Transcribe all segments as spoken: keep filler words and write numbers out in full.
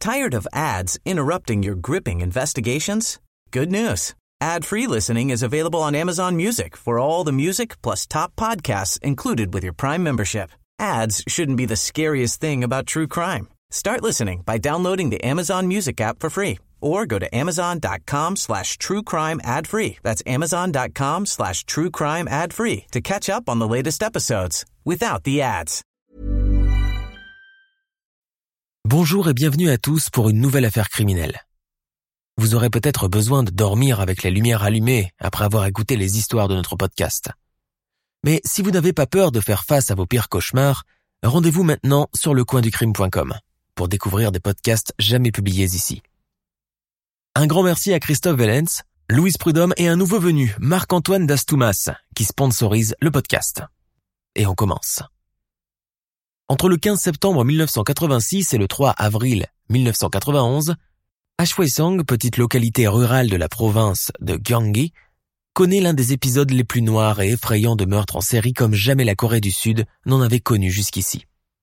Tired of ads interrupting your gripping investigations? Good news. Ad-free listening is available on Amazon Music for all the music plus top podcasts included with your Prime membership. Ads shouldn't be the scariest thing about true crime. Start listening by downloading the Amazon Music app for free or go to amazon.com slash true crime ad free. That's amazon.com slash true crime ad free to catch up on the latest episodes without the ads. Bonjour et bienvenue à tous pour une nouvelle affaire criminelle. Vous aurez peut-être besoin de dormir avec les lumières allumées après avoir écouté les histoires de notre podcast. Mais si vous n'avez pas peur de faire face à vos pires cauchemars, rendez-vous maintenant sur le coin du crime point com pour découvrir des podcasts jamais publiés ici. Un grand merci à Christophe Vellens, Louise Prudhomme et un nouveau venu, Marc-Antoine Dastoumas, qui sponsorise le podcast. Et on commence. Entre le quinze septembre mille neuf cent quatre-vingt-six et le trois avril mille neuf cent quatre-vingt-onze, Ashweseong, petite localité rurale de la province de Gyeonggi, connaît l'un des épisodes les plus noirs et effrayants de meurtres en série comme jamais la Corée du Sud n'en avait connu jusqu'ici.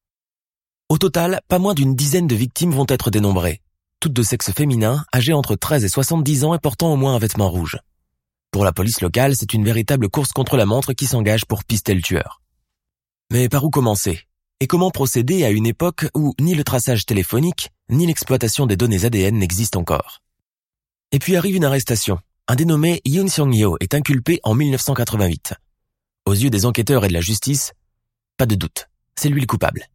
Au total, pas moins d'une dizaine de victimes vont être dénombrées, toutes de sexe féminin, âgées entre treize et soixante-dix ans et portant au moins un vêtement rouge. Pour la police locale, c'est une véritable course contre la montre qui s'engage pour pister le tueur. Mais par où commencer ? Et comment procéder à une époque où ni le traçage téléphonique, ni l'exploitation des données A D N n'existent encore ? Et puis arrive une arrestation. Un dénommé Yoon Seong-yeol est inculpé en mille neuf cent quatre-vingt-huit. Aux yeux des enquêteurs et de la justice, pas de doute, c'est lui le coupable.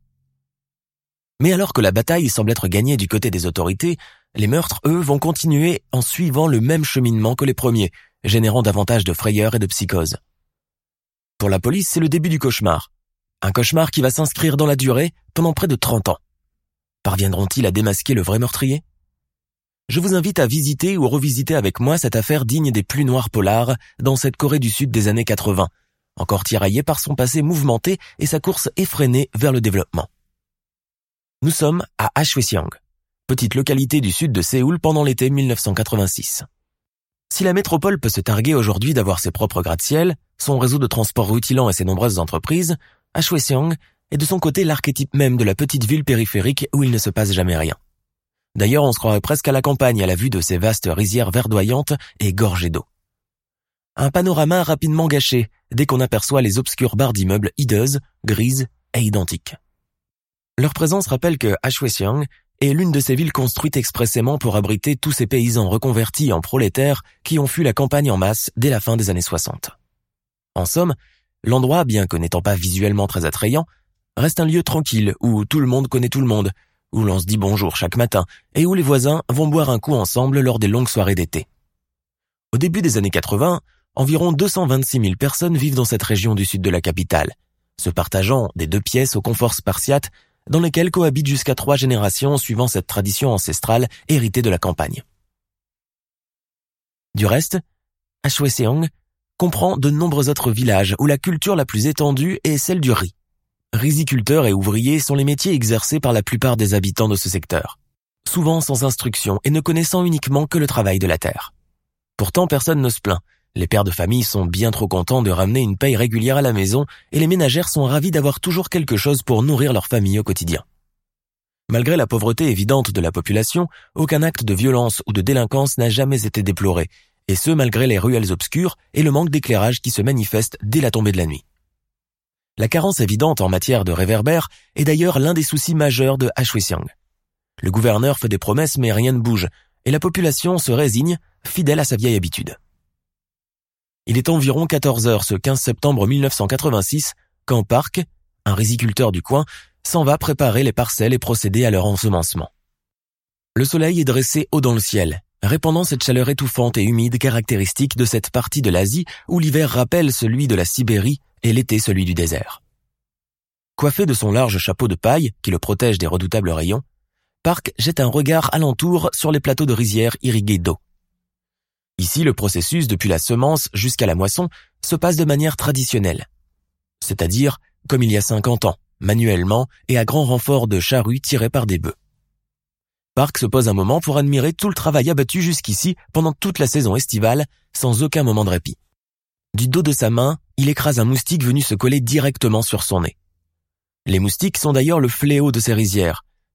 Mais alors que la bataille semble être gagnée du côté des autorités, les meurtres, eux, vont continuer en suivant le même cheminement que les premiers, générant davantage de frayeur et de psychose. Pour la police, c'est le début du cauchemar. Un cauchemar qui va s'inscrire dans la durée pendant près de trente ans. Parviendront-ils à démasquer le vrai meurtrier ? Je vous invite à visiter ou revisiter avec moi cette affaire digne des plus noirs polars dans cette Corée du Sud des années quatre-vingts, encore tiraillée par son passé mouvementé et sa course effrénée vers le développement. Nous sommes à Ashweseong, petite localité du sud de Séoul pendant l'été mille neuf cent quatre-vingt-six. Si la métropole peut se targuer aujourd'hui d'avoir ses propres gratte-ciel, son réseau de transport rutilant et ses nombreuses entreprises, Ashweseong est de son côté l'archétype même de la petite ville périphérique où il ne se passe jamais rien. D'ailleurs, on se croirait presque à la campagne à la vue de ces vastes rizières verdoyantes et gorgées d'eau. Un panorama rapidement gâché dès qu'on aperçoit les obscures barres d'immeubles hideuses, grises et identiques. Leur présence rappelle que Ashweseong est l'une de ces villes construites expressément pour abriter tous ces paysans reconvertis en prolétaires qui ont fui la campagne en masse dès la fin des années soixante. En somme, l'endroit, bien que n'étant pas visuellement très attrayant, reste un lieu tranquille où tout le monde connaît tout le monde, où l'on se dit bonjour chaque matin et où les voisins vont boire un coup ensemble lors des longues soirées d'été. Au début des années quatre-vingts, environ deux cent vingt-six mille personnes vivent dans cette région du sud de la capitale, se partageant des deux pièces au confort spartiate dans lesquelles cohabitent jusqu'à trois générations suivant cette tradition ancestrale héritée de la campagne. Du reste, Ashweseong comprend de nombreux autres villages où la culture la plus étendue est celle du riz. Riziculteurs et ouvriers sont les métiers exercés par la plupart des habitants de ce secteur, souvent sans instruction et ne connaissant uniquement que le travail de la terre. Pourtant, personne ne se plaint. Les pères de famille sont bien trop contents de ramener une paye régulière à la maison et les ménagères sont ravis d'avoir toujours quelque chose pour nourrir leur famille au quotidien. Malgré la pauvreté évidente de la population, aucun acte de violence ou de délinquance n'a jamais été déploré, et ce malgré les ruelles obscures et le manque d'éclairage qui se manifeste dès la tombée de la nuit. La carence évidente en matière de réverbères est d'ailleurs l'un des soucis majeurs de Ashweseong. Le gouverneur fait des promesses mais rien ne bouge, et la population se résigne, fidèle à sa vieille habitude. Il est environ quatorze heures ce quinze septembre mille neuf cent quatre-vingt-six quand Park, un riziculteur du coin, s'en va préparer les parcelles et procéder à leur ensemencement. Le soleil est dressé haut dans le ciel, répandant cette chaleur étouffante et humide caractéristique de cette partie de l'Asie où l'hiver rappelle celui de la Sibérie et l'été celui du désert. Coiffé de son large chapeau de paille qui le protège des redoutables rayons, Park jette un regard alentour sur les plateaux de rizières irrigués d'eau. Ici, le processus depuis la semence jusqu'à la moisson se passe de manière traditionnelle, c'est-à-dire comme il y a cinquante ans, manuellement et à grand renfort de charrues tirées par des bœufs. Park se pose un moment pour admirer tout le travail abattu jusqu'ici pendant toute la saison estivale, sans aucun moment de répit. Du dos de sa main, il écrase un moustique venu se coller directement sur son nez. Les moustiques sont d'ailleurs le fléau de ces rizières.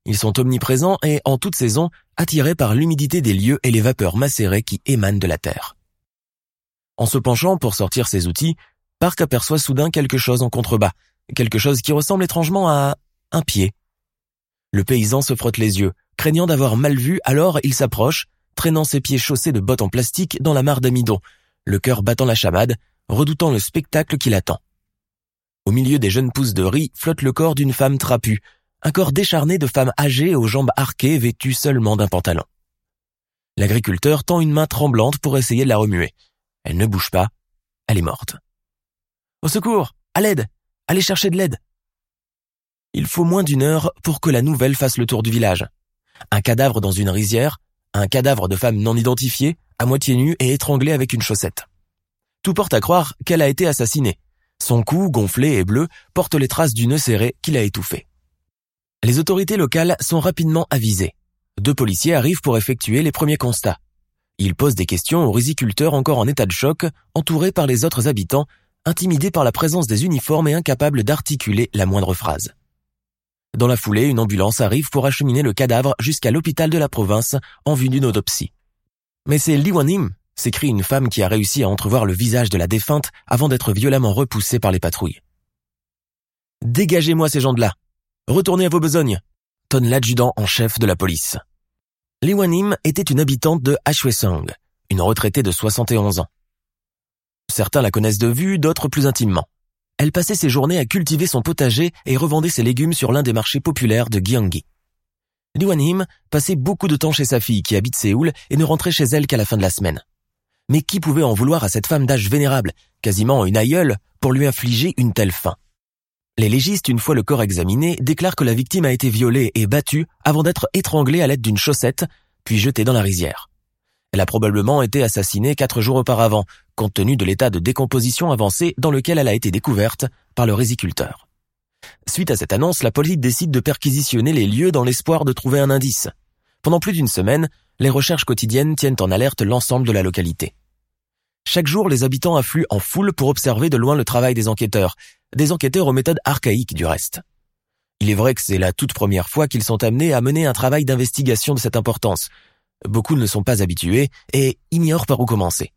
Ils sont omniprésents et, en toute saison, attirés par l'humidité des lieux et les vapeurs macérées qui émanent de la terre. En se penchant pour sortir ses outils, Park aperçoit soudain quelque chose en contrebas, quelque chose qui ressemble étrangement à un pied. Le paysan se frotte les yeux, craignant d'avoir mal vu, alors il s'approche, traînant ses pieds chaussés de bottes en plastique dans la mare d'amidon, le cœur battant la chamade, redoutant le spectacle qui l'attend. Au milieu des jeunes pousses de riz flotte le corps d'une femme trapue, un corps décharné de femme âgée aux jambes arquées vêtue seulement d'un pantalon. L'agriculteur tend une main tremblante pour essayer de la remuer. Elle ne bouge pas, elle est morte. Au secours, à l'aide, allez chercher de l'aide. Il faut moins d'une heure pour que la nouvelle fasse le tour du village. Un cadavre dans une rizière, un cadavre de femme non identifiée, à moitié nue et étranglée avec une chaussette. Tout porte à croire qu'elle a été assassinée. Son cou, gonflé et bleu, porte les traces du nœud serré qui l'a étouffée. Les autorités locales sont rapidement avisées. Deux policiers arrivent pour effectuer les premiers constats. Ils posent des questions aux riziculteurs encore en état de choc, entourés par les autres habitants, intimidés par la présence des uniformes et incapables d'articuler la moindre phrase. Dans la foulée, une ambulance arrive pour acheminer le cadavre jusqu'à l'hôpital de la province en vue d'une autopsie. Mais c'est Lee Wan-im, s'écrie une femme qui a réussi à entrevoir le visage de la défunte avant d'être violemment repoussée par les patrouilles. « Dégagez-moi ces gens de là! Retournez à vos besognes !» tonne l'adjudant en chef de la police. Lee Wan-im était une habitante de Hwesong, une retraitée de soixante et onze ans. Certains la connaissent de vue, d'autres plus intimement. Elle passait ses journées à cultiver son potager et revendait ses légumes sur l'un des marchés populaires de Gyeonggi. Lee Wan-im passait beaucoup de temps chez sa fille qui habite Séoul et ne rentrait chez elle qu'à la fin de la semaine. Mais qui pouvait en vouloir à cette femme d'âge vénérable, quasiment une aïeule, pour lui infliger une telle fin? Les légistes, une fois le corps examiné, déclarent que la victime a été violée et battue avant d'être étranglée à l'aide d'une chaussette, puis jetée dans la rizière. Elle a probablement été assassinée quatre jours auparavant, compte tenu de l'état de décomposition avancé dans lequel elle a été découverte par le riziculteur. Suite à cette annonce, la police décide de perquisitionner les lieux dans l'espoir de trouver un indice. Pendant plus d'une semaine, les recherches quotidiennes tiennent en alerte l'ensemble de la localité. Chaque jour, les habitants affluent en foule pour observer de loin le travail des enquêteurs, des enquêteurs aux méthodes archaïques du reste. Il est vrai que c'est la toute première fois qu'ils sont amenés à mener un travail d'investigation de cette importance. Beaucoup ne sont pas habitués et ignorent par où commencer.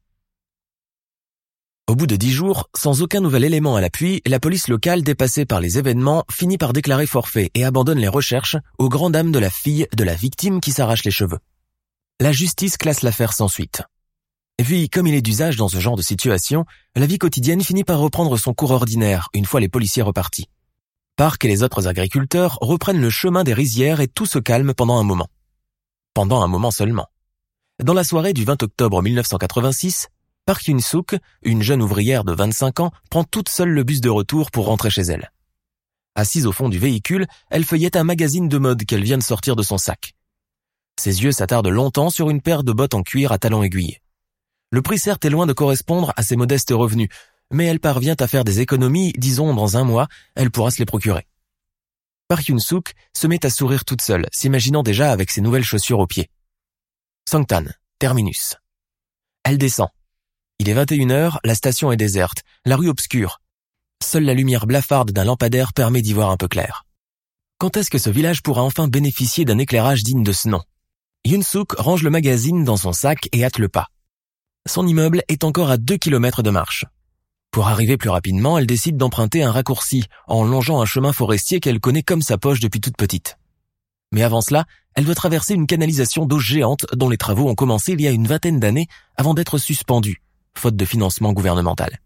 Au bout de dix jours, sans aucun nouvel élément à l'appui, la police locale, dépassée par les événements, finit par déclarer forfait et abandonne les recherches aux grandes dames de la fille de la victime qui s'arrache les cheveux. La justice classe l'affaire sans suite. Et puis, comme il est d'usage dans ce genre de situation, la vie quotidienne finit par reprendre son cours ordinaire une fois les policiers repartis. Park et les autres agriculteurs reprennent le chemin des rizières et tout se calme pendant un moment. Pendant un moment seulement. Dans la soirée du vingt octobre mille neuf cent quatre-vingt-six, Park Hyun-suk, une jeune ouvrière de vingt-cinq ans, prend toute seule le bus de retour pour rentrer chez elle. Assise au fond du véhicule, elle feuillette un magazine de mode qu'elle vient de sortir de son sac. Ses yeux s'attardent longtemps sur une paire de bottes en cuir à talons aiguillés. Le prix certes est loin de correspondre à ses modestes revenus, mais elle parvient à faire des économies, disons dans un mois, elle pourra se les procurer. Park Hyun-suk se met à sourire toute seule, s'imaginant déjà avec ses nouvelles chaussures aux pieds. Songtan, terminus. Elle descend. Il est vingt et une heures, la station est déserte, la rue obscure. Seule la lumière blafarde d'un lampadaire permet d'y voir un peu clair. Quand est-ce que ce village pourra enfin bénéficier d'un éclairage digne de ce nom? Hyun-suk range le magazine dans son sac et hâte le pas. Son immeuble est encore à deux kilomètres de marche. Pour arriver plus rapidement, elle décide d'emprunter un raccourci en longeant un chemin forestier qu'elle connaît comme sa poche depuis toute petite. Mais avant cela, elle doit traverser une canalisation d'eau géante dont les travaux ont commencé il y a une vingtaine d'années avant d'être suspendus, faute de financement gouvernemental.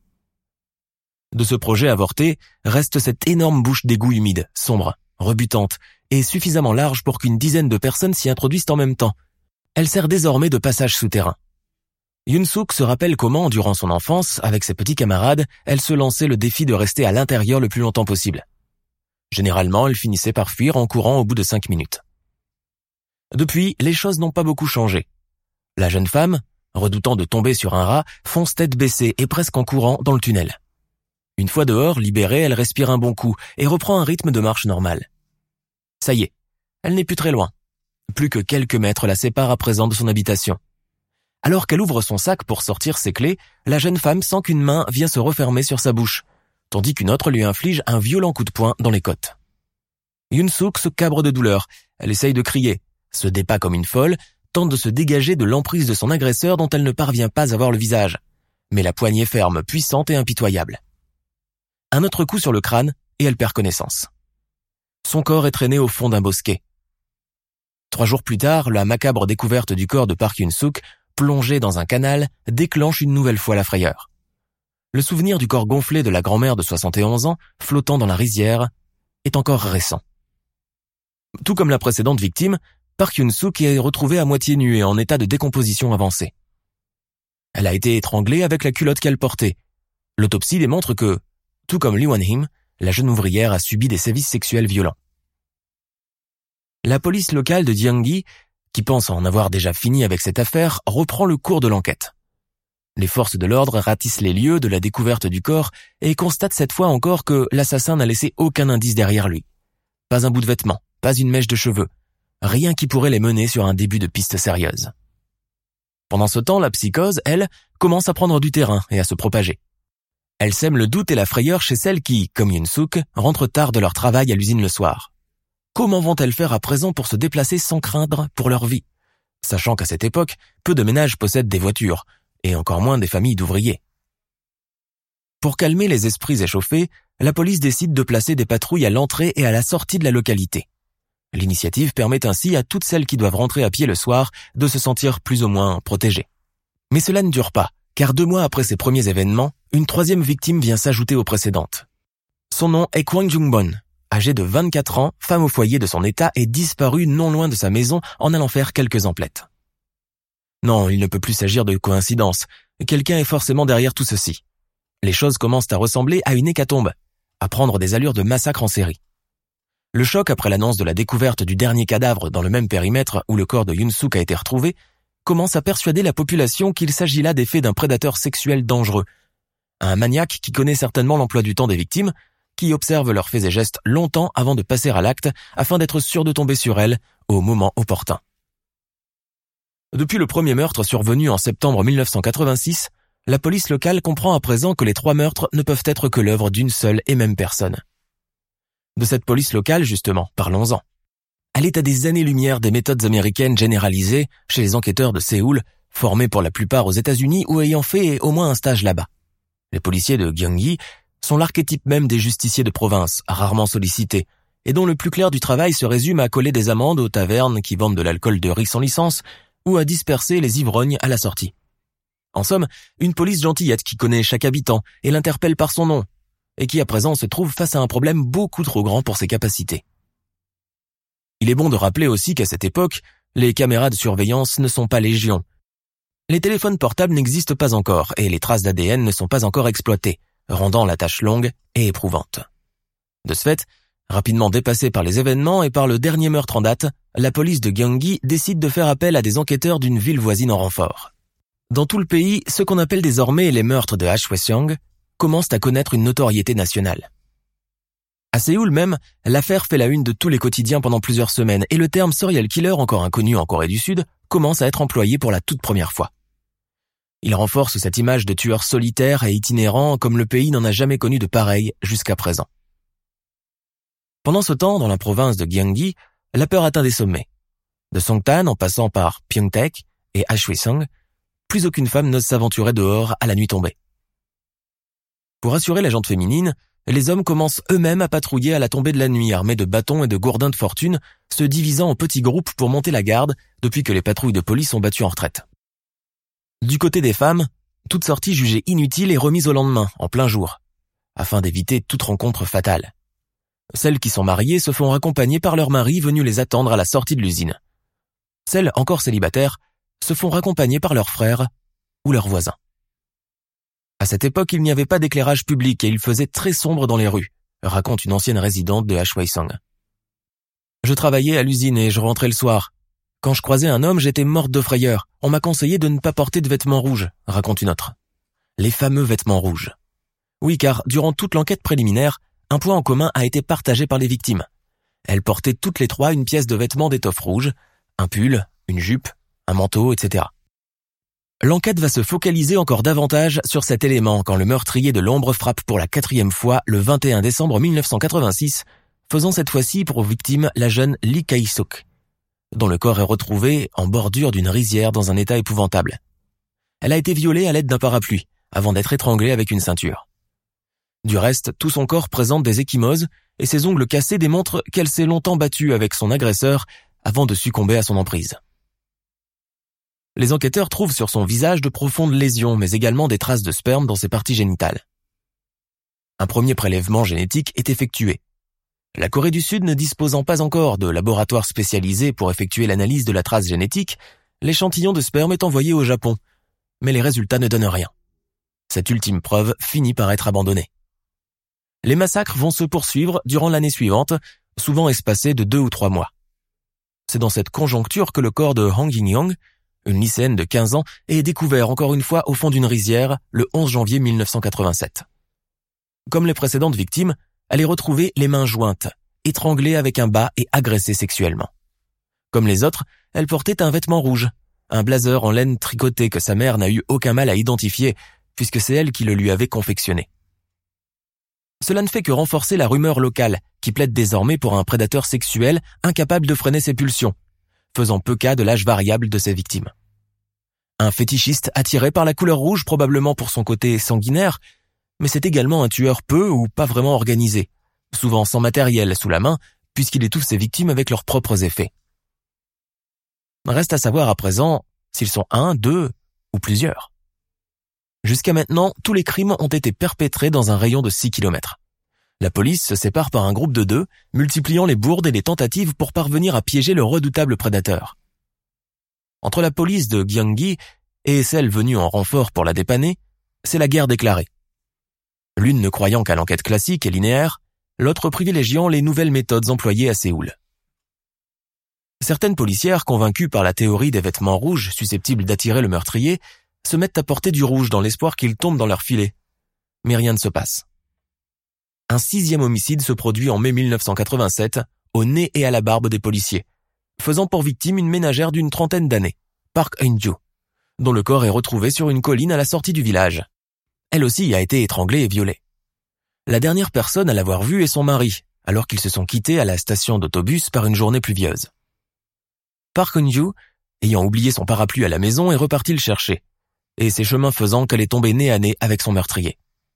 De ce projet avorté, reste cette énorme bouche d'égout humide, sombre, rebutante et suffisamment large pour qu'une dizaine de personnes s'y introduisent en même temps. Elle sert désormais de passage souterrain. Hyun-suk se rappelle comment, durant son enfance, avec ses petits camarades, elle se lançait le défi de rester à l'intérieur le plus longtemps possible. Généralement, elle finissait par fuir en courant au bout de cinq minutes. Depuis, les choses n'ont pas beaucoup changé. La jeune femme, redoutant de tomber sur un rat, fonce tête baissée et presque en courant dans le tunnel. Une fois dehors, libérée, elle respire un bon coup et reprend un rythme de marche normal. Ça y est, elle n'est plus très loin. Plus que quelques mètres la séparent à présent de son habitation. Alors qu'elle ouvre son sac pour sortir ses clés, la jeune femme sent qu'une main vient se refermer sur sa bouche, tandis qu'une autre lui inflige un violent coup de poing dans les côtes. Yoon-suk se cabre de douleur. Elle essaye de crier, se débat comme une folle, tente de se dégager de l'emprise de son agresseur dont elle ne parvient pas à voir le visage. Mais la poignée ferme, puissante et impitoyable. Un autre coup sur le crâne et elle perd connaissance. Son corps est traîné au fond d'un bosquet. Trois jours plus tard, la macabre découverte du corps de Park Yoon-suk, plongé dans un canal, déclenche une nouvelle fois la frayeur. Le souvenir du corps gonflé de la grand-mère de soixante et onze ans, flottant dans la rizière, est encore récent. Tout comme la précédente victime, Park Yoon-suk est retrouvée à moitié nue et en état de décomposition avancée. Elle a été étranglée avec la culotte qu'elle portait. L'autopsie démontre que, tout comme Lee Won-him, la jeune ouvrière a subi des sévices sexuels violents. La police locale de Gyeonggi, qui pense en avoir déjà fini avec cette affaire, reprend le cours de l'enquête. Les forces de l'ordre ratissent les lieux de la découverte du corps et constatent cette fois encore que l'assassin n'a laissé aucun indice derrière lui. Pas un bout de vêtement, pas une mèche de cheveux, rien qui pourrait les mener sur un début de piste sérieuse. Pendant ce temps, la psychose, elle, commence à prendre du terrain et à se propager. Elle sème le doute et la frayeur chez celles qui, comme Yoon-suk, rentrent tard de leur travail à l'usine le soir. Comment vont-elles faire à présent pour se déplacer sans craindre pour leur vie, sachant qu'à cette époque, peu de ménages possèdent des voitures, et encore moins des familles d'ouvriers. Pour calmer les esprits échauffés, la police décide de placer des patrouilles à l'entrée et à la sortie de la localité. L'initiative permet ainsi à toutes celles qui doivent rentrer à pied le soir de se sentir plus ou moins protégées. Mais cela ne dure pas, car deux mois après ces premiers événements, une troisième victime vient s'ajouter aux précédentes. Son nom est Kwang Jung-bon, âgée de vingt-quatre ans, femme au foyer de son état et disparue non loin de sa maison en allant faire quelques emplettes. Non, il ne peut plus s'agir de coïncidence. Quelqu'un est forcément derrière tout ceci. Les choses commencent à ressembler à une hécatombe, à prendre des allures de massacre en série. Le choc après l'annonce de la découverte du dernier cadavre dans le même périmètre où le corps de Yoon-suk a été retrouvé commence à persuader la population qu'il s'agit là des faits d'un prédateur sexuel dangereux. Un maniaque qui connaît certainement l'emploi du temps des victimes, qui observe leurs faits et gestes longtemps avant de passer à l'acte afin d'être sûr de tomber sur elles au moment opportun. Depuis le premier meurtre survenu en septembre mille neuf cent quatre-vingt-six, la police locale comprend à présent que les trois meurtres ne peuvent être que l'œuvre d'une seule et même personne. De cette police locale, justement, parlons-en. Elle est à des années-lumière des méthodes américaines généralisées chez les enquêteurs de Séoul, formés pour la plupart aux États-Unis ou ayant fait au moins un stage là-bas. Les policiers de Gyeonggi sont l'archétype même des justiciers de province, rarement sollicités, et dont le plus clair du travail se résume à coller des amendes aux tavernes qui vendent de l'alcool de riz sans licence ou à disperser les ivrognes à la sortie. En somme, une police gentillette qui connaît chaque habitant et l'interpelle par son nom, et qui à présent se trouve face à un problème beaucoup trop grand pour ses capacités. Il est bon de rappeler aussi qu'à cette époque, les caméras de surveillance ne sont pas légion. Les téléphones portables n'existent pas encore et les traces d'A D N ne sont pas encore exploitées, rendant la tâche longue et éprouvante. De ce fait, rapidement dépassée par les événements et par le dernier meurtre en date, la police de Gyeonggi décide de faire appel à des enquêteurs d'une ville voisine en renfort. Dans tout le pays, ce qu'on appelle désormais les meurtres de Hwasong commencent à connaître une notoriété nationale. À Séoul même, l'affaire fait la une de tous les quotidiens pendant plusieurs semaines et le terme serial killer, encore inconnu en Corée du Sud, commence à être employé pour la toute première fois. Il renforce cette image de tueur solitaire et itinérant comme le pays n'en a jamais connu de pareil jusqu'à présent. Pendant ce temps, dans la province de Gyeonggi, la peur atteint des sommets. De Songtan en passant par Pyeongtaek et Hwasong, plus aucune femme n'ose s'aventurer dehors à la nuit tombée. Pour assurer la jante féminine, les hommes commencent eux-mêmes à patrouiller à la tombée de la nuit, armés de bâtons et de gourdins de fortune, se divisant en petits groupes pour monter la garde depuis que les patrouilles de police sont battues en retraite. Du côté des femmes, toute sortie jugée inutile est remise au lendemain, en plein jour, afin d'éviter toute rencontre fatale. Celles qui sont mariées se font raccompagner par leur mari venu les attendre à la sortie de l'usine. Celles encore célibataires se font raccompagner par leurs frères ou leurs voisins. À cette époque, il n'y avait pas d'éclairage public et il faisait très sombre dans les rues, raconte une ancienne résidente de Hwasong. Je travaillais à l'usine et je rentrais le soir. Quand je croisais un homme, j'étais morte de frayeur. On m'a conseillé de ne pas porter de vêtements rouges, raconte une autre. Les fameux vêtements rouges. Oui, car durant toute l'enquête préliminaire, un point en commun a été partagé par les victimes. Elles portaient toutes les trois une pièce de vêtement d'étoffe rouge, un pull, une jupe, un manteau, et cetera. L'enquête va se focaliser encore davantage sur cet élément quand le meurtrier de l'ombre frappe pour la quatrième fois le vingt et un décembre mille neuf cent quatre-vingt-six faisant cette fois-ci pour victime la jeune Lee Kae-suk, dont le corps est retrouvé en bordure d'une rizière dans un état épouvantable. Elle a été violée à l'aide d'un parapluie, avant d'être étranglée avec une ceinture. Du reste, tout son corps présente des ecchymoses et ses ongles cassés démontrent qu'elle s'est longtemps battue avec son agresseur avant de succomber à son emprise. Les enquêteurs trouvent sur son visage de profondes lésions, mais également des traces de sperme dans ses parties génitales. Un premier prélèvement génétique est effectué. La Corée du Sud ne disposant pas encore de laboratoire spécialisé pour effectuer l'analyse de la trace génétique, l'échantillon de sperme est envoyé au Japon, mais les résultats ne donnent rien. Cette ultime preuve finit par être abandonnée. Les massacres vont se poursuivre durant l'année suivante, souvent espacés de deux ou trois mois. C'est dans cette conjoncture que le corps de Hong In-young, une lycéenne de quinze ans, est découvert encore une fois au fond d'une rizière le onze janvier mille neuf cent quatre-vingt-sept. Comme les précédentes victimes, elle est retrouvée les mains jointes, étranglée avec un bas et agressée sexuellement. Comme les autres, elle portait un vêtement rouge, un blazer en laine tricoté que sa mère n'a eu aucun mal à identifier, puisque c'est elle qui le lui avait confectionné. Cela ne fait que renforcer la rumeur locale, qui plaide désormais pour un prédateur sexuel incapable de freiner ses pulsions, faisant peu cas de l'âge variable de ses victimes. Un fétichiste attiré par la couleur rouge probablement pour son côté sanguinaire, mais c'est également un tueur peu ou pas vraiment organisé, souvent sans matériel sous la main, puisqu'il étouffe ses victimes avec leurs propres effets. Reste à savoir à présent s'ils sont un, deux ou plusieurs. Jusqu'à maintenant, tous les crimes ont été perpétrés dans un rayon de six kilomètres. La police se sépare par un groupe de deux, multipliant les bourdes et les tentatives pour parvenir à piéger le redoutable prédateur. Entre la police de Gyeonggi et celle venue en renfort pour la dépanner, c'est la guerre déclarée. L'une ne croyant qu'à l'enquête classique et linéaire, l'autre privilégiant les nouvelles méthodes employées à Séoul. Certaines policières, convaincues par la théorie des vêtements rouges susceptibles d'attirer le meurtrier, se mettent à porter du rouge dans l'espoir qu'il tombe dans leur filet. Mais rien ne se passe. Un sixième homicide se produit en mai mille neuf cent quatre-vingt-sept, au nez et à la barbe des policiers, faisant pour victime une ménagère d'une trentaine d'années, Park Eun-joo, dont le corps est retrouvé sur une colline à la sortie du village. Elle aussi a été étranglée et violée. La dernière personne à l'avoir vue est son mari, alors qu'ils se sont quittés à la station d'autobus par une journée pluvieuse. Park Eun-joo, ayant oublié son parapluie à la maison, est reparti le chercher, et c'est chemin faisant qu'elle est tombée nez à nez avec son meurtrier.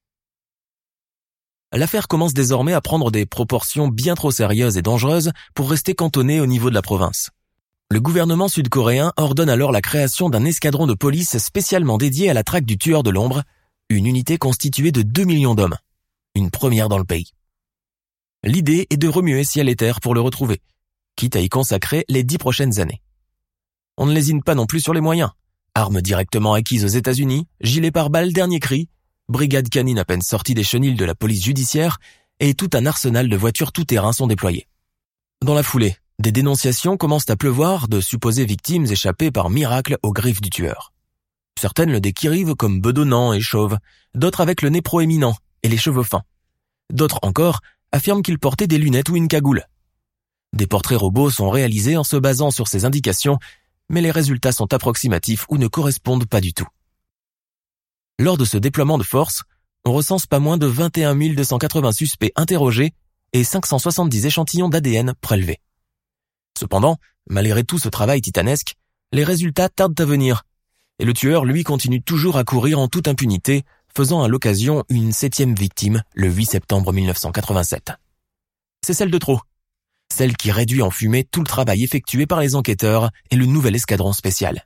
L'affaire commence désormais à prendre des proportions bien trop sérieuses et dangereuses pour rester cantonnée au niveau de la province. Le gouvernement sud-coréen ordonne alors la création d'un escadron de police spécialement dédié à la traque du tueur de l'ombre, une unité constituée de deux millions d'hommes, une première dans le pays. L'idée est de remuer ciel et terre pour le retrouver, quitte à y consacrer les dix prochaines années. On ne lésine pas non plus sur les moyens. Armes directement acquises aux États-Unis, gilets pare-balles dernier cri, brigade canine à peine sortie des chenilles de la police judiciaire et tout un arsenal de voitures tout-terrain sont déployés. Dans la foulée, des dénonciations commencent à pleuvoir de supposées victimes échappées par miracle aux griffes du tueur. Certaines le décrivent comme bedonnant et chauve, d'autres avec le nez proéminent et les cheveux fins. D'autres encore affirment qu'il portait des lunettes ou une cagoule. Des portraits robots sont réalisés en se basant sur ces indications, mais les résultats sont approximatifs ou ne correspondent pas du tout. Lors de ce déploiement de force, on recense pas moins de vingt et un mille deux cent quatre-vingts suspects interrogés et cinq cent soixante-dix échantillons d'A D N prélevés. Cependant, malgré tout ce travail titanesque, les résultats tardent à venir, et le tueur, lui, continue toujours à courir en toute impunité, faisant à l'occasion une septième victime le huit septembre mille neuf cent quatre-vingt-sept. C'est celle de trop. Celle qui réduit en fumée tout le travail effectué par les enquêteurs et le nouvel escadron spécial.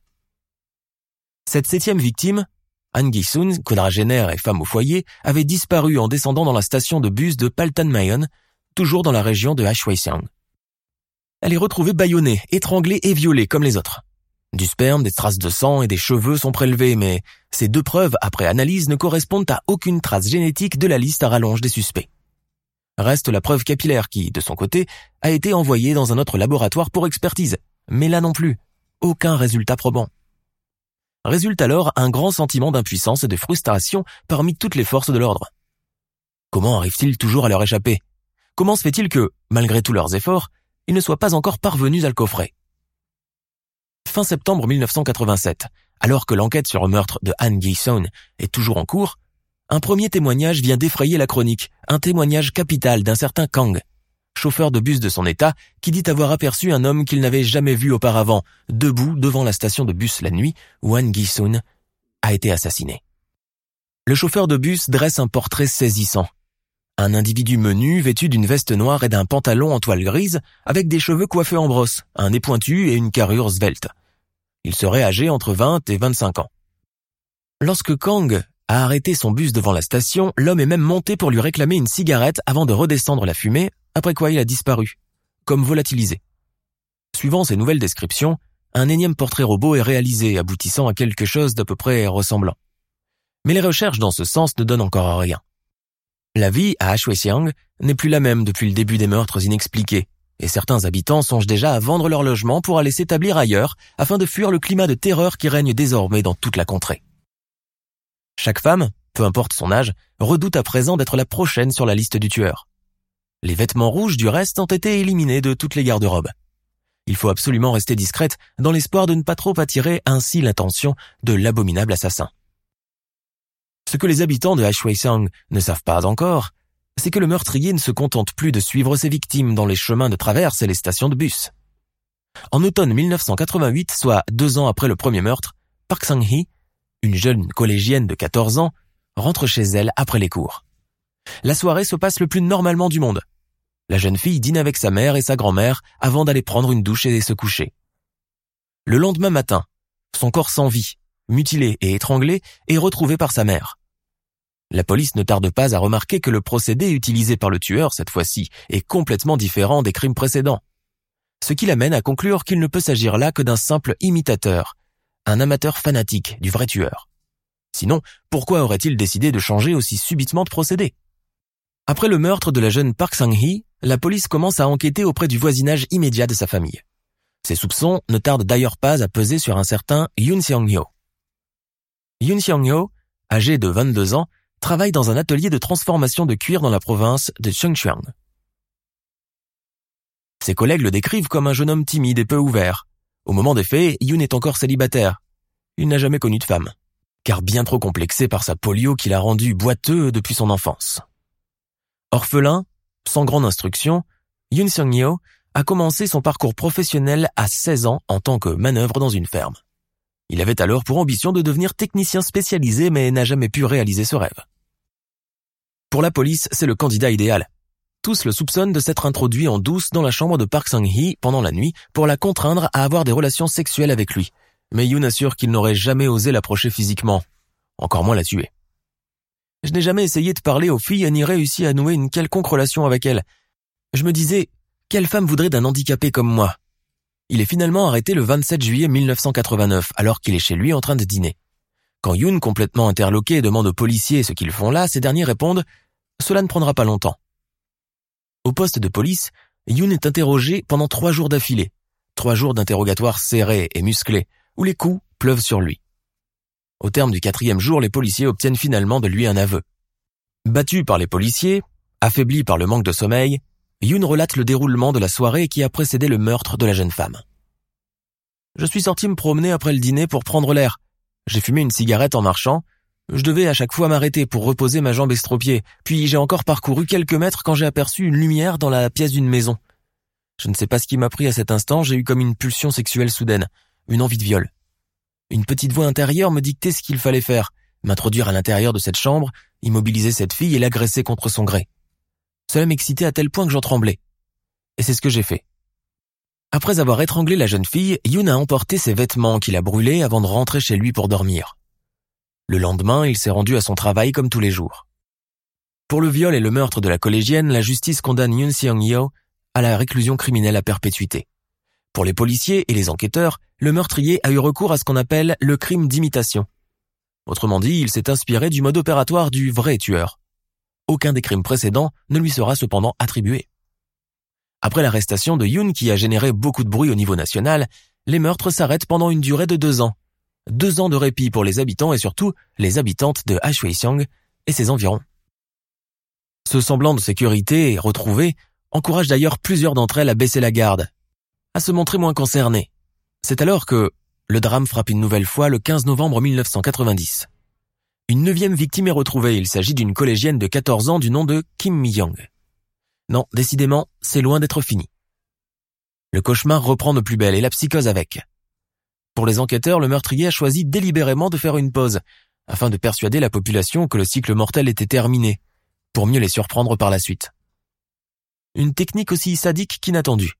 Cette septième victime, Han Gi-sun, quadragénaire et femme au foyer, avait disparu en descendant dans la station de bus de Paltanmayon, toujours dans la région de Hwayseong. Elle est retrouvée bâillonnée, étranglée et violée comme les autres. Du sperme, des traces de sang et des cheveux sont prélevés, mais ces deux preuves, après analyse, ne correspondent à aucune trace génétique de la liste à rallonge des suspects. Reste la preuve capillaire qui, de son côté, a été envoyée dans un autre laboratoire pour expertise, mais là non plus, aucun résultat probant. Résulte alors un grand sentiment d'impuissance et de frustration parmi toutes les forces de l'ordre. Comment arrive-t-il toujours à leur échapper? Comment se fait-il que, malgré tous leurs efforts, ils ne soient pas encore parvenus à le coffrer? Fin septembre mille neuf cent quatre-vingt-sept, alors que l'enquête sur le meurtre de Han Gi-sun est toujours en cours, un premier témoignage vient d'effrayer la chronique, un témoignage capital d'un certain Kang, chauffeur de bus de son état, qui dit avoir aperçu un homme qu'il n'avait jamais vu auparavant, debout devant la station de bus la nuit où Han Gi-sun a été assassiné. Le chauffeur de bus dresse un portrait saisissant. Un individu menu vêtu d'une veste noire et d'un pantalon en toile grise, avec des cheveux coiffés en brosse, un nez pointu et une carrure svelte. Il serait âgé entre vingt et vingt-cinq ans. Lorsque Kang a arrêté son bus devant la station, l'homme est même monté pour lui réclamer une cigarette avant de redescendre la fumée, après quoi il a disparu, comme volatilisé. Suivant ces nouvelles descriptions, un énième portrait robot est réalisé, aboutissant à quelque chose d'à peu près ressemblant. Mais les recherches dans ce sens ne donnent encore rien. La vie à Ashweseong n'est plus la même depuis le début des meurtres inexpliqués, et certains habitants songent déjà à vendre leur logement pour aller s'établir ailleurs afin de fuir le climat de terreur qui règne désormais dans toute la contrée. Chaque femme, peu importe son âge, redoute à présent d'être la prochaine sur la liste du tueur. Les vêtements rouges, du reste, ont été éliminés de toutes les garde-robes. Il faut absolument rester discrète dans l'espoir de ne pas trop attirer ainsi l'attention de l'abominable assassin. Ce que les habitants de Ashweseong ne savent pas encore, c'est que le meurtrier ne se contente plus de suivre ses victimes dans les chemins de traverse et les stations de bus. En automne mille neuf cent quatre-vingt-huit, soit deux ans après le premier meurtre, Park Sang-hee, une jeune collégienne de quatorze ans, rentre chez elle après les cours. La soirée se passe le plus normalement du monde. La jeune fille dîne avec sa mère et sa grand-mère avant d'aller prendre une douche et se coucher. Le lendemain matin, son corps sans vie, mutilé et étranglé, est retrouvé par sa mère. La police ne tarde pas à remarquer que le procédé utilisé par le tueur cette fois-ci est complètement différent des crimes précédents. Ce qui l'amène à conclure qu'il ne peut s'agir là que d'un simple imitateur, un amateur fanatique du vrai tueur. Sinon, pourquoi aurait-il décidé de changer aussi subitement de procédé? Après le meurtre de la jeune Park Sang-hee, la police commence à enquêter auprès du voisinage immédiat de sa famille. Ses soupçons ne tardent d'ailleurs pas à peser sur un certain Yoon Seong-hyo. Yoon Seong-hyo, âgé de vingt-deux ans, travaille dans un atelier de transformation de cuir dans la province de Cheongcheon. Ses collègues le décrivent comme un jeune homme timide et peu ouvert. Au moment des faits, Yoon est encore célibataire. Il n'a jamais connu de femme, car bien trop complexé par sa polio qui l'a rendu boiteux depuis son enfance. Orphelin, sans grande instruction, Yoon Seong-hyo a commencé son parcours professionnel à seize ans en tant que manœuvre dans une ferme. Il avait alors pour ambition de devenir technicien spécialisé mais n'a jamais pu réaliser ce rêve. Pour la police, c'est le candidat idéal. Tous le soupçonnent de s'être introduit en douce dans la chambre de Park Sang-hee pendant la nuit pour la contraindre à avoir des relations sexuelles avec lui. Mais Yoon assure qu'il n'aurait jamais osé l'approcher physiquement, encore moins la tuer. Je n'ai jamais essayé de parler aux filles ni réussi à nouer une quelconque relation avec elles. Je me disais, quelle femme voudrait d'un handicapé comme moi? Il est finalement arrêté le vingt-sept juillet mille neuf cent quatre-vingt-neuf, alors qu'il est chez lui en train de dîner. Quand Yoon, complètement interloqué, demande aux policiers ce qu'ils font là, ces derniers répondent « Cela ne prendra pas longtemps ». Au poste de police, Yoon est interrogé pendant trois jours d'affilée. Trois jours d'interrogatoire serrés et musclés, où les coups pleuvent sur lui. Au terme du quatrième jour, les policiers obtiennent finalement de lui un aveu. Battu par les policiers, affaibli par le manque de sommeil, Yoon relate le déroulement de la soirée qui a précédé le meurtre de la jeune femme. « Je suis sorti me promener après le dîner pour prendre l'air. J'ai fumé une cigarette en marchant. Je devais à chaque fois m'arrêter pour reposer ma jambe estropiée. Puis j'ai encore parcouru quelques mètres quand j'ai aperçu une lumière dans la pièce d'une maison. Je ne sais pas ce qui m'a pris à cet instant, j'ai eu comme une pulsion sexuelle soudaine, une envie de viol. Une petite voix intérieure me dictait ce qu'il fallait faire, m'introduire à l'intérieur de cette chambre, immobiliser cette fille et l'agresser contre son gré. Cela m'excitait à tel point que j'en tremblais. Et c'est ce que j'ai fait. Après avoir étranglé la jeune fille, Yoon a emporté ses vêtements qu'il a brûlés avant de rentrer chez lui pour dormir. Le lendemain, il s'est rendu à son travail comme tous les jours. Pour le viol et le meurtre de la collégienne, la justice condamne Yoon Seong-hyo à la réclusion criminelle à perpétuité. Pour les policiers et les enquêteurs, le meurtrier a eu recours à ce qu'on appelle le crime d'imitation. Autrement dit, il s'est inspiré du mode opératoire du vrai tueur. Aucun des crimes précédents ne lui sera cependant attribué. Après l'arrestation de Yoon qui a généré beaucoup de bruit au niveau national, les meurtres s'arrêtent pendant une durée de deux ans. Deux ans de répit pour les habitants et surtout les habitantes de Ashweseong et ses environs. Ce semblant de sécurité retrouvé encourage d'ailleurs plusieurs d'entre elles à baisser la garde, à se montrer moins concernées. C'est alors que le drame frappe une nouvelle fois le quinze novembre mille neuf cent quatre-vingt-dix. Une neuvième victime est retrouvée, il s'agit d'une collégienne de quatorze ans du nom de Kim Mi-young. Non, décidément, c'est loin d'être fini. Le cauchemar reprend de plus belle et la psychose avec. Pour les enquêteurs, le meurtrier a choisi délibérément de faire une pause, afin de persuader la population que le cycle mortel était terminé, pour mieux les surprendre par la suite. Une technique aussi sadique qu'inattendue.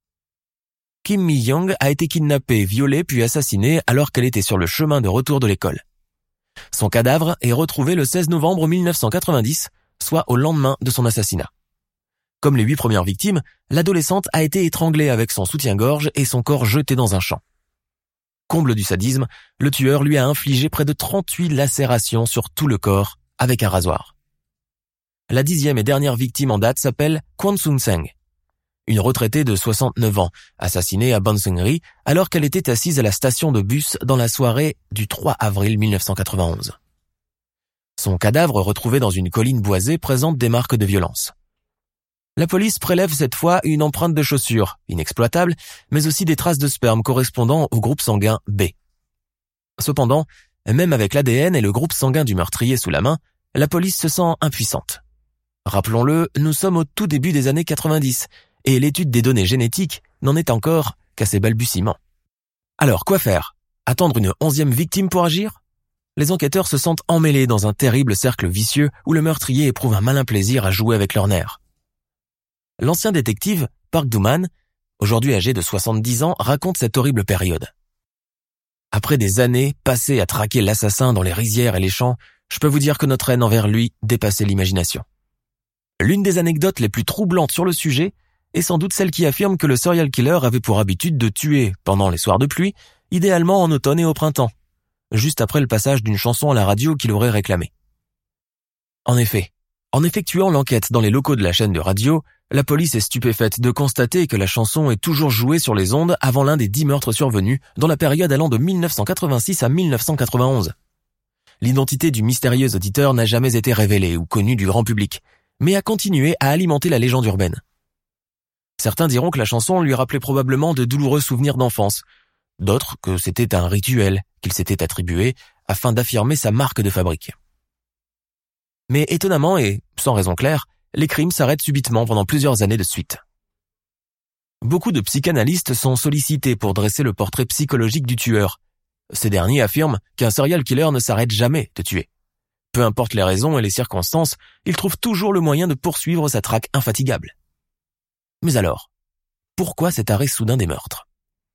Kim Mi-young a été kidnappée, violée puis assassinée alors qu'elle était sur le chemin de retour de l'école. Son cadavre est retrouvé le seize novembre mille neuf cent quatre-vingt-dix, soit au lendemain de son assassinat. Comme les huit premières victimes, l'adolescente a été étranglée avec son soutien-gorge et son corps jeté dans un champ. Comble du sadisme, le tueur lui a infligé près de trente-huit lacérations sur tout le corps avec un rasoir. La dixième et dernière victime en date s'appelle Kwon Sun-seng, une retraitée de soixante-neuf ans, assassinée à Bonseungri alors qu'elle était assise à la station de bus dans la soirée du trois avril mille neuf cent quatre-vingt-onze. Son cadavre retrouvé dans une colline boisée présente des marques de violence. La police prélève cette fois une empreinte de chaussure, inexploitable, mais aussi des traces de sperme correspondant au groupe sanguin B. Cependant, même avec l'A D N et le groupe sanguin du meurtrier sous la main, la police se sent impuissante. Rappelons-le, nous sommes au tout début des années quatre-vingt-dix, et l'étude des données génétiques n'en est encore qu'à ses balbutiements. Alors, quoi faire? Attendre une onzième victime pour agir? Les enquêteurs se sentent emmêlés dans un terrible cercle vicieux où le meurtrier éprouve un malin plaisir à jouer avec leurs nerfs. L'ancien détective, Park Do-man, aujourd'hui âgé de soixante-dix ans, raconte cette horrible période. Après des années passées à traquer l'assassin dans les rizières et les champs, je peux vous dire que notre haine envers lui dépassait l'imagination. L'une des anecdotes les plus troublantes sur le sujet est sans doute celle qui affirme que le serial killer avait pour habitude de tuer, pendant les soirs de pluie, idéalement en automne et au printemps, juste après le passage d'une chanson à la radio qu'il aurait réclamée. En effet, en effectuant l'enquête dans les locaux de la chaîne de radio, la police est stupéfaite de constater que la chanson est toujours jouée sur les ondes avant l'un des dix meurtres survenus dans la période allant de mille neuf cent quatre-vingt-six à mille neuf cent quatre-vingt-onze. L'identité du mystérieux auditeur n'a jamais été révélée ou connue du grand public, mais a continué à alimenter la légende urbaine. Certains diront que la chanson lui rappelait probablement de douloureux souvenirs d'enfance, d'autres que c'était un rituel qu'il s'était attribué afin d'affirmer sa marque de fabrique. Mais étonnamment et sans raison claire, les crimes s'arrêtent subitement pendant plusieurs années de suite. Beaucoup de psychanalystes sont sollicités pour dresser le portrait psychologique du tueur. Ces derniers affirment qu'un serial killer ne s'arrête jamais de tuer. Peu importe les raisons et les circonstances, il trouve toujours le moyen de poursuivre sa traque infatigable. Mais alors, pourquoi cet arrêt soudain des meurtres?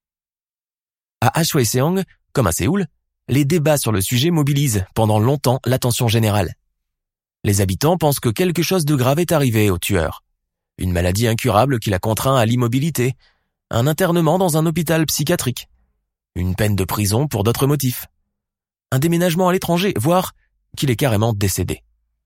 À Hwaseong, comme à Séoul, les débats sur le sujet mobilisent pendant longtemps l'attention générale. Les habitants pensent que quelque chose de grave est arrivé au tueur. Une maladie incurable qui l'a contraint à l'immobilité, un internement dans un hôpital psychiatrique, une peine de prison pour d'autres motifs, un déménagement à l'étranger, voire qu'il est carrément décédé.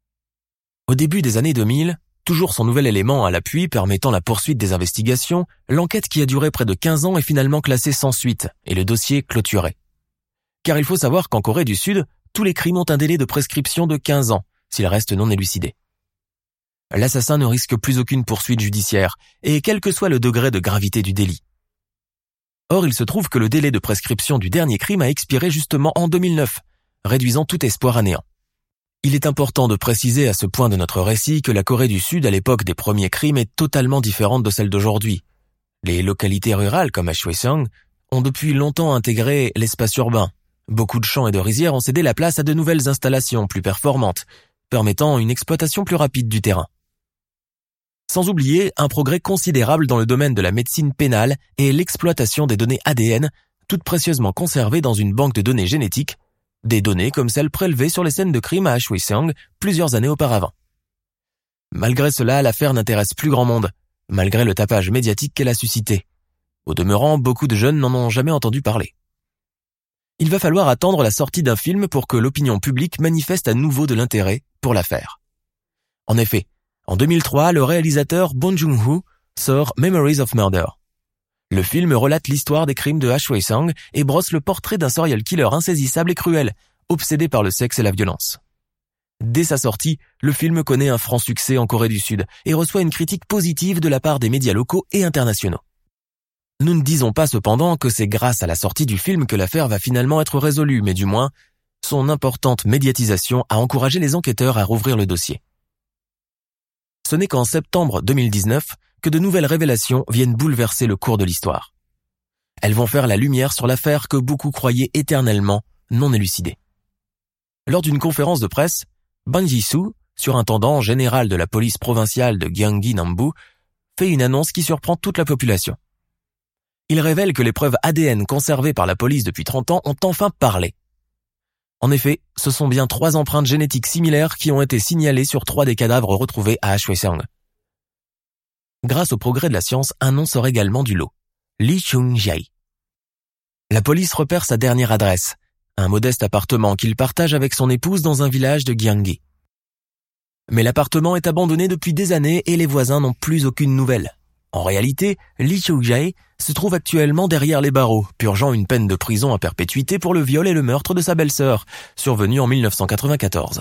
Au début des années deux mille, toujours son nouvel élément à l'appui permettant la poursuite des investigations, l'enquête qui a duré près de quinze ans est finalement classée sans suite et le dossier clôturé. Car il faut savoir qu'en Corée du Sud, tous les crimes ont un délai de prescription de quinze ans, s'il reste non élucidé. L'assassin ne risque plus aucune poursuite judiciaire, et quel que soit le degré de gravité du délit. Or, il se trouve que le délai de prescription du dernier crime a expiré justement en deux mille neuf, réduisant tout espoir à néant. Il est important de préciser à ce point de notre récit que la Corée du Sud à l'époque des premiers crimes est totalement différente de celle d'aujourd'hui. Les localités rurales comme Hwaseong ont depuis longtemps intégré l'espace urbain. Beaucoup de champs et de rizières ont cédé la place à de nouvelles installations plus performantes, permettant une exploitation plus rapide du terrain. Sans oublier un progrès considérable dans le domaine de la médecine pénale et l'exploitation des données A D N, toutes précieusement conservées dans une banque de données génétiques, des données comme celles prélevées sur les scènes de crime à Hwaseong plusieurs années auparavant. Malgré cela, l'affaire n'intéresse plus grand monde, malgré le tapage médiatique qu'elle a suscité. Au demeurant, beaucoup de jeunes n'en ont jamais entendu parler. Il va falloir attendre la sortie d'un film pour que l'opinion publique manifeste à nouveau de l'intérêt pour l'affaire. En effet, en deux mille trois, le réalisateur Bong Joon-ho sort Memories of Murder. Le film relate l'histoire des crimes de Hwaseong et brosse le portrait d'un serial killer insaisissable et cruel, obsédé par le sexe et la violence. Dès sa sortie, le film connaît un franc succès en Corée du Sud et reçoit une critique positive de la part des médias locaux et internationaux. Nous ne disons pas cependant que c'est grâce à la sortie du film que l'affaire va finalement être résolue, mais du moins, son importante médiatisation a encouragé les enquêteurs à rouvrir le dossier. Ce n'est qu'en septembre deux mille dix-neuf que de nouvelles révélations viennent bouleverser le cours de l'histoire. Elles vont faire la lumière sur l'affaire que beaucoup croyaient éternellement non élucidée. Lors d'une conférence de presse, Ban Ji-soo, surintendant général de la police provinciale de Gyeonggi-Nambu, fait une annonce qui surprend toute la population. Il révèle que les preuves A D N conservées par la police depuis trente ans ont enfin parlé. En effet, ce sont bien trois empreintes génétiques similaires qui ont été signalées sur trois des cadavres retrouvés à Hwasong. Grâce au progrès de la science, un nom sort également du lot, Lee Chung-jae. La police repère sa dernière adresse, un modeste appartement qu'il partage avec son épouse dans un village de Gyeonggi. Mais l'appartement est abandonné depuis des années et les voisins n'ont plus aucune nouvelle. En réalité, Lee Chung-jae se trouve actuellement derrière les barreaux, purgeant une peine de prison à perpétuité pour le viol et le meurtre de sa belle-sœur, survenu en mille neuf cent quatre-vingt-quatorze.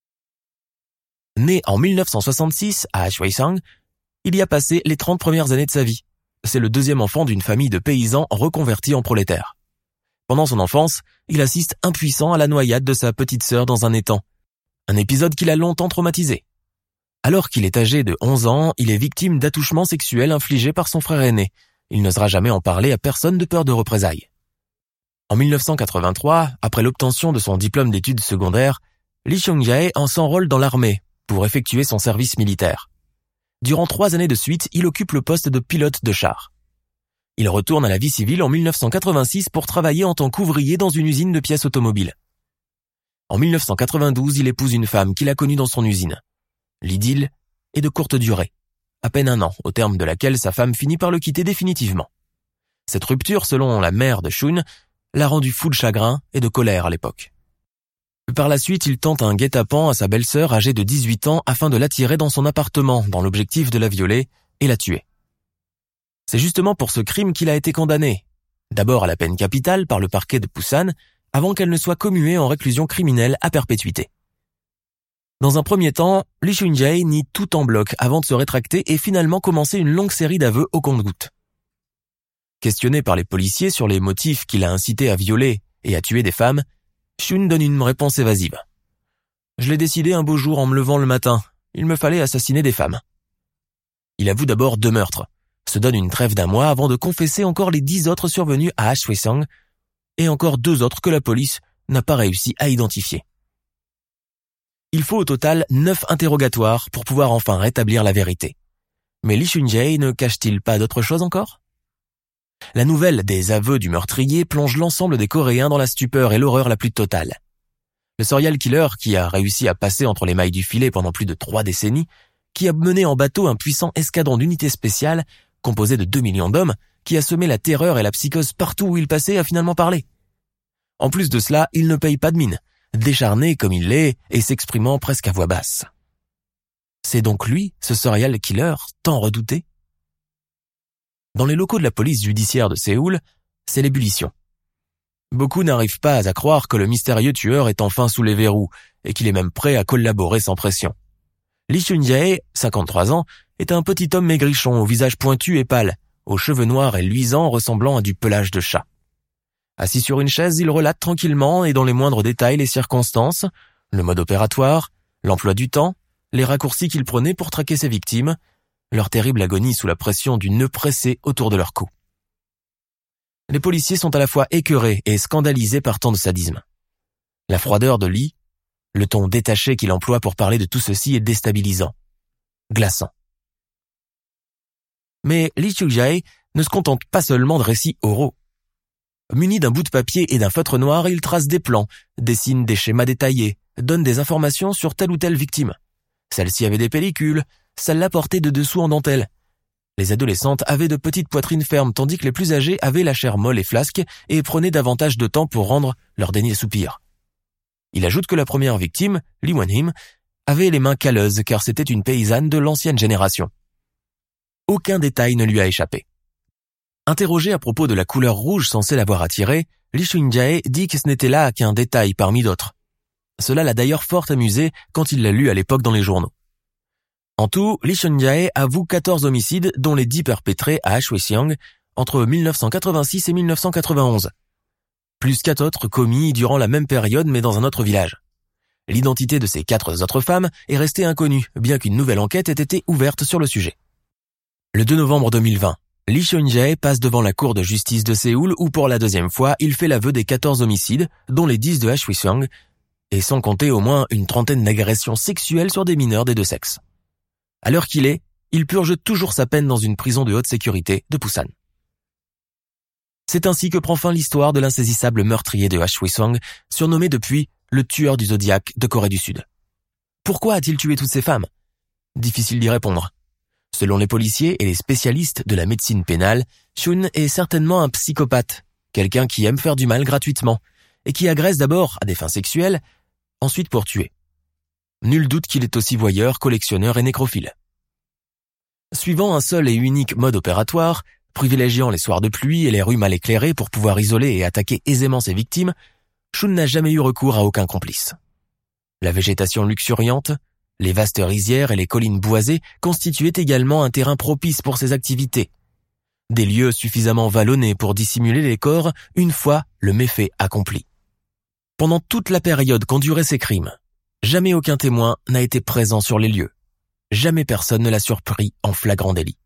Né en mille neuf cent soixante-six à Hwasong, il y a passé les trente premières années de sa vie. C'est le deuxième enfant d'une famille de paysans reconvertis en prolétaires. Pendant son enfance, il assiste impuissant à la noyade de sa petite sœur dans un étang. Un épisode qui l'a longtemps traumatisé. Alors qu'il est âgé de onze ans, il est victime d'attouchements sexuels infligés par son frère aîné. Il n'osera jamais en parler à personne de peur de représailles. En mille neuf cent quatre-vingt-trois, après l'obtention de son diplôme d'études secondaires, Lee Chung-jae en s'enrôle dans l'armée pour effectuer son service militaire. Durant trois années de suite, il occupe le poste de pilote de char. Il retourne à la vie civile en mille neuf cent quatre-vingt-six pour travailler en tant qu'ouvrier dans une usine de pièces automobiles. En mille neuf cent quatre-vingt-douze, il épouse une femme qu'il a connue dans son usine. L'idylle est de courte durée, à peine un an, au terme de laquelle sa femme finit par le quitter définitivement. Cette rupture, selon la mère de Shun, l'a rendu fou de chagrin et de colère à l'époque. Par la suite, il tente un guet-apens à sa belle-sœur âgée de dix-huit ans afin de l'attirer dans son appartement dans l'objectif de la violer et la tuer. C'est justement pour ce crime qu'il a été condamné, d'abord à la peine capitale par le parquet de Busan, avant qu'elle ne soit commuée en réclusion criminelle à perpétuité. Dans un premier temps, Lee Chung-jae nie tout en bloc avant de se rétracter et finalement commencer une longue série d'aveux au compte-gouttes. Questionné par les policiers sur les motifs qui l'a incité à violer et à tuer des femmes, Shun donne une réponse évasive. « Je l'ai décidé un beau jour en me levant le matin. Il me fallait assassiner des femmes. » Il avoue d'abord deux meurtres, se donne une trêve d'un mois avant de confesser encore les dix autres survenus à Hwasong et encore deux autres que la police n'a pas réussi à identifier. Il faut au total neuf interrogatoires pour pouvoir enfin rétablir la vérité. Mais Lee Chung-jae ne cache-t-il pas d'autre chose encore ? La nouvelle des aveux du meurtrier plonge l'ensemble des Coréens dans la stupeur et l'horreur la plus totale. Le serial killer, qui a réussi à passer entre les mailles du filet pendant plus de trois décennies, qui a mené en bateau un puissant escadron d'unités spéciales, composé de deux millions d'hommes, qui a semé la terreur et la psychose partout où il passait, a finalement parlé. En plus de cela, il ne paye pas de mine, décharné comme il l'est et s'exprimant presque à voix basse. C'est donc lui, ce serial killer, tant redouté ? Dans les locaux de la police judiciaire de Séoul, c'est l'ébullition. Beaucoup n'arrivent pas à croire que le mystérieux tueur est enfin sous les verrous et qu'il est même prêt à collaborer sans pression. Lee Chung-jae, cinquante-trois ans, est un petit homme maigrichon au visage pointu et pâle, aux cheveux noirs et luisants ressemblant à du pelage de chat. Assis sur une chaise, il relate tranquillement et dans les moindres détails les circonstances, le mode opératoire, l'emploi du temps, les raccourcis qu'il prenait pour traquer ses victimes, leur terrible agonie sous la pression du nœud pressé autour de leur cou. Les policiers sont à la fois écœurés et scandalisés par tant de sadisme. La froideur de Lee, le ton détaché qu'il emploie pour parler de tout ceci est déstabilisant, glaçant. Mais Lee Chung-jae ne se contente pas seulement de récits oraux. Muni d'un bout de papier et d'un feutre noir, il trace des plans, dessine des schémas détaillés, donne des informations sur telle ou telle victime. Celle-ci avait des pellicules, celle-là portait de dessous en dentelle. Les adolescentes avaient de petites poitrines fermes, tandis que les plus âgées avaient la chair molle et flasque et prenaient davantage de temps pour rendre leur dernier soupir. Il ajoute que la première victime, Lee Won-him, avait les mains calleuses car c'était une paysanne de l'ancienne génération. Aucun détail ne lui a échappé. Interrogé à propos de la couleur rouge censée l'avoir attiré, Lee Chung-jae dit que ce n'était là qu'un détail parmi d'autres. Cela l'a d'ailleurs fort amusé quand il l'a lu à l'époque dans les journaux. En tout, Lee Chung-jae avoue quatorze homicides, dont les dix perpétrés à Hwasong entre mille neuf cent quatre-vingt-six et mille neuf cent quatre-vingt-onze. Plus quatre autres commis durant la même période mais dans un autre village. L'identité de ces quatre autres femmes est restée inconnue, bien qu'une nouvelle enquête ait été ouverte sur le sujet. Le deux novembre deux mille vingt, Lee Seung-jae passe devant la cour de justice de Séoul où pour la deuxième fois, il fait l'aveu des quatorze homicides, dont les dix de Ha Shui-sung, et sans compter au moins une trentaine d'agressions sexuelles sur des mineurs des deux sexes. À l'heure qu'il est, il purge toujours sa peine dans une prison de haute sécurité de Busan. C'est ainsi que prend fin l'histoire de l'insaisissable meurtrier de Ha Shui-sung, surnommé depuis le tueur du Zodiac de Corée du Sud. Pourquoi a-t-il tué toutes ces femmes? Difficile d'y répondre. Selon les policiers et les spécialistes de la médecine pénale, Shun est certainement un psychopathe, quelqu'un qui aime faire du mal gratuitement, et qui agresse d'abord à des fins sexuelles, ensuite pour tuer. Nul doute qu'il est aussi voyeur, collectionneur et nécrophile. Suivant un seul et unique mode opératoire, privilégiant les soirs de pluie et les rues mal éclairées pour pouvoir isoler et attaquer aisément ses victimes, Shun n'a jamais eu recours à aucun complice. La végétation luxuriante, les vastes rizières et les collines boisées constituaient également un terrain propice pour ses activités. Des lieux suffisamment vallonnés pour dissimuler les corps une fois le méfait accompli. Pendant toute la période qu'ont duré ces crimes, jamais aucun témoin n'a été présent sur les lieux. Jamais personne ne l'a surpris en flagrant délit.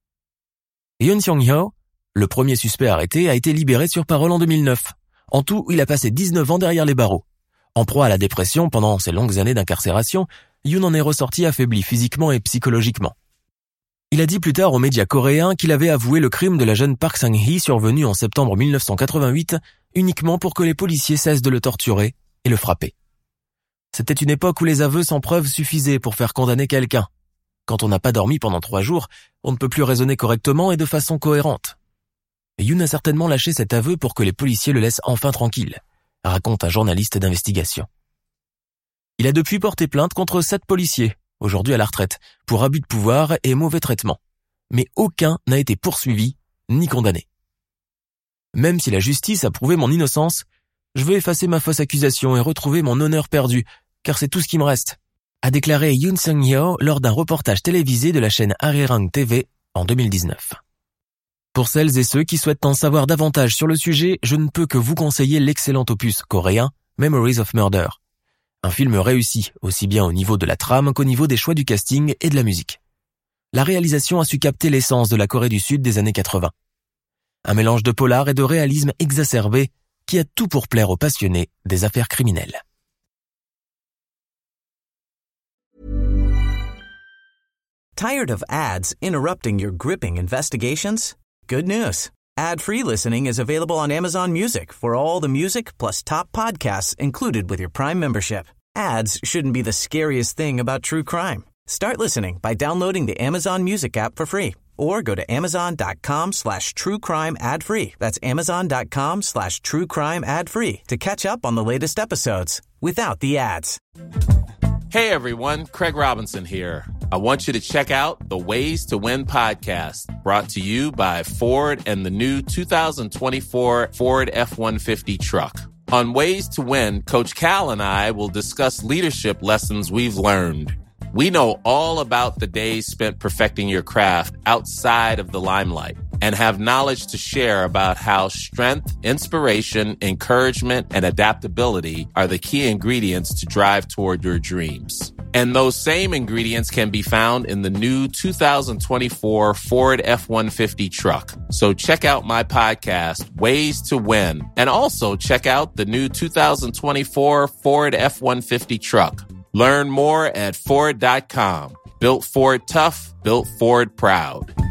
Yoon Seung-hyo, le premier suspect arrêté, a été libéré sur parole en deux mille neuf. En tout, il a passé dix-neuf ans derrière les barreaux. En proie à la dépression pendant ses longues années d'incarcération, Yoon en est ressorti affaibli physiquement et psychologiquement. Il a dit plus tard aux médias coréens qu'il avait avoué le crime de la jeune Park Sang-hee survenu en septembre mille neuf cent quatre-vingt-huit uniquement pour que les policiers cessent de le torturer et le frapper. C'était une époque où les aveux sans preuve suffisaient pour faire condamner quelqu'un. Quand on n'a pas dormi pendant trois jours, on ne peut plus raisonner correctement et de façon cohérente. Yoon a certainement lâché cet aveu pour que les policiers le laissent enfin tranquille, raconte un journaliste d'investigation. Il a depuis porté plainte contre sept policiers, aujourd'hui à la retraite, pour abus de pouvoir et mauvais traitement. Mais aucun n'a été poursuivi ni condamné. Même si la justice a prouvé mon innocence, je veux effacer ma fausse accusation et retrouver mon honneur perdu, car c'est tout ce qui me reste, a déclaré Yoon Seung-hyo lors d'un reportage télévisé de la chaîne Arirang T V en deux mille dix-neuf. Pour celles et ceux qui souhaitent en savoir davantage sur le sujet, je ne peux que vous conseiller l'excellent opus coréen Memories of Murder. Un film réussi, aussi bien au niveau de la trame qu'au niveau des choix du casting et de la musique. La réalisation a su capter l'essence de la Corée du Sud des années quatre-vingts. Un mélange de polar et de réalisme exacerbé qui a tout pour plaire aux passionnés des affaires criminelles. Tired of ads interrupting your gripping investigations? Good news. Ad-free listening is available on Amazon Music for all the music plus top podcasts included with your Prime membership. Ads shouldn't be the scariest thing about true crime. Start listening by downloading the Amazon Music app for free or go to amazon.com slash true crime ad free. That's amazon.com slash true crime ad free to catch up on the latest episodes without the ads. Hey everyone, Craig Robinson here. I want you to check out the Ways to Win podcast, brought to you by Ford and the new two thousand twenty-four Ford F one fifty truck. On Ways to Win, Coach Cal and I will discuss leadership lessons we've learned. We know all about the days spent perfecting your craft outside of the limelight and have knowledge to share about how strength, inspiration, encouragement, and adaptability are the key ingredients to drive toward your dreams. And those same ingredients can be found in the new two thousand twenty-four Ford F one fifty truck. So check out my podcast, Ways to Win, and also check out the new two thousand twenty-four Ford F one fifty truck. Learn more at Ford dot com. Built Ford tough, built Ford proud.